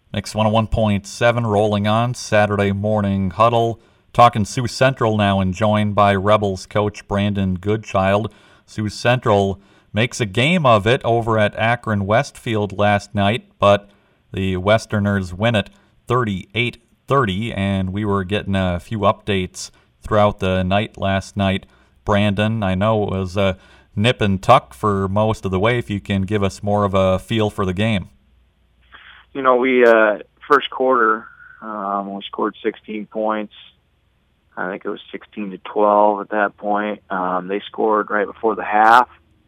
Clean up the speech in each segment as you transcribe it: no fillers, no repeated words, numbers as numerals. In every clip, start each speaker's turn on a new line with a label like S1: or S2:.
S1: Mix 101.7 rolling on Saturday morning huddle. Talking Sioux Central now and joined by Rebels coach Brandon Goodchild. Sioux Central makes a game of it over at Akron Westfield last night, but the Westerners win it 38-30, and we were getting a few updates throughout the night last night. Brandon, I know it was a nip and tuck for most of the way. If you can give us more of a feel for the game.
S2: We first quarter we scored 16 points. I think it was 16-12 at that point. They scored right before the half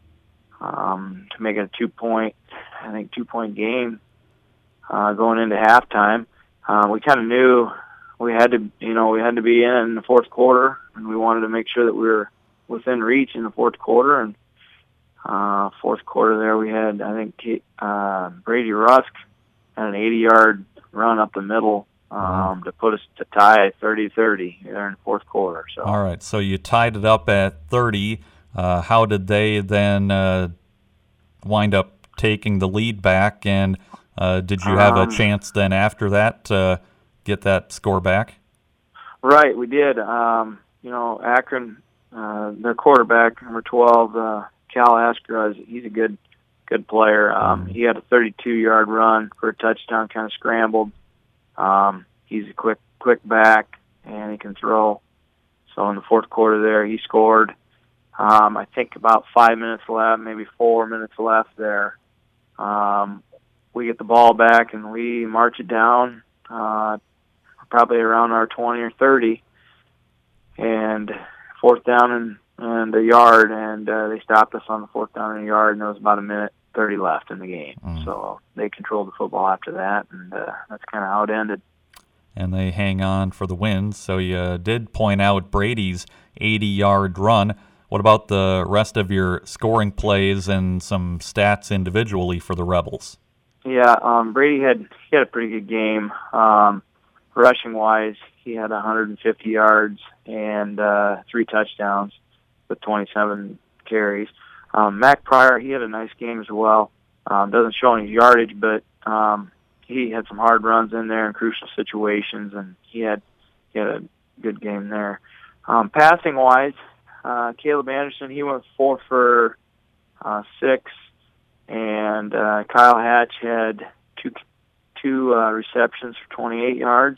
S2: to make it a 2-point game going into halftime. We kind of knew we had to be in the fourth quarter, and we wanted to make sure that we were within reach in the fourth quarter. And fourth quarter there, we had Brady Rusk had an 80-yard run up the middle to put us to tie at 30-30 there in the fourth quarter. So
S1: all right, so you tied it up at 30. How did they then wind up taking the lead back, and did you have a chance then after that to get that score back?
S2: Right, we did. Akron, their quarterback, number 12, Cal Askra, he's a good player. He had a 32-yard run for a touchdown, kind of scrambled. He's a quick back, and he can throw. So in the fourth quarter there, he scored. I think about 5 minutes left, maybe 4 minutes left there. We get the ball back, and we march it down probably around our 20 or 30, and fourth down and a yard, and they stopped us on the fourth down and a yard, and there was about a minute 30 left in the game. So they controlled the football after that, and that's kind of how it ended.
S1: And they hang on for the win. So you did point out Brady's 80-yard run. What about the rest of your scoring plays and some stats individually for the Rebels?
S2: Yeah, Brady had a pretty good game. Rushing-wise, he had 150 yards and 3 touchdowns with 27 carries. Mac Pryor, he had a nice game as well. Doesn't show any yardage, but he had some hard runs in there in crucial situations, and he had a good game there. Passing-wise, Caleb Anderson, he went 4 for 6, and Kyle Hatch had two receptions for 28 yards.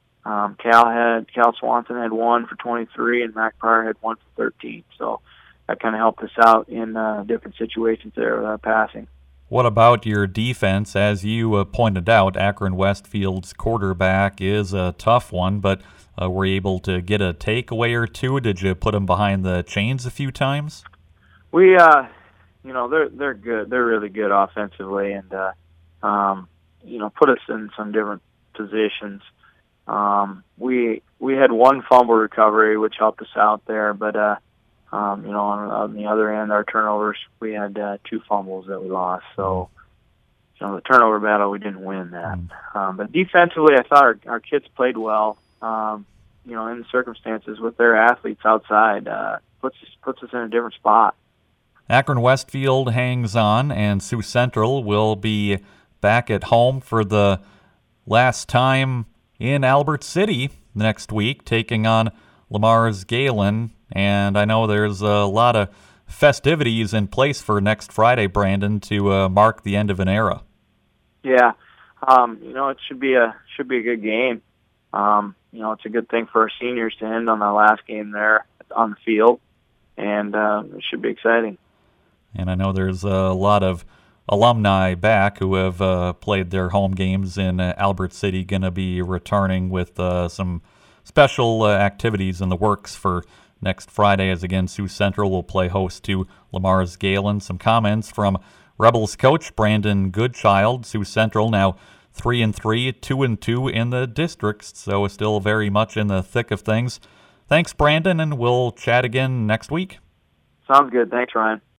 S2: Cal Swanson had 1 for 23, and Mac Pryor had 1 for 13. So that kind of helped us out in different situations there with our passing.
S1: What about your defense? As you pointed out, Akron Westfield's quarterback is a tough one, but were you able to get a takeaway or two? Did you put them behind the chains a few times?
S2: We, they're good. They're really good offensively, and put us in some different positions. We had 1 fumble recovery, which helped us out there, but on the other end, our turnovers, we had 2 fumbles that we lost. So, the turnover battle, we didn't win that. But defensively, I thought our kids played well. In the circumstances with their athletes outside, puts us in a different spot.
S1: Akron Westfield hangs on, and Sioux Central will be back at home for the last time in Albert City next week, taking on Lamar's Galen. And I know there's a lot of festivities in place for next Friday, Brandon, to mark the end of an era.
S2: Yeah, it should be a good game. It's a good thing for our seniors to end on the last game there on the field, and it should be exciting.
S1: And I know there's a lot of alumni back who have played their home games in Albert City, going to be returning with some special activities in the works for next Friday, as again Sioux Central will play host to Lamar's Galen. Some comments from Rebels coach Brandon Goodchild. Sioux Central now 3-3, 2-2 in the districts, so still very much in the thick of things. Thanks, Brandon, and we'll chat again next week.
S2: Sounds good. Thanks, Ryan.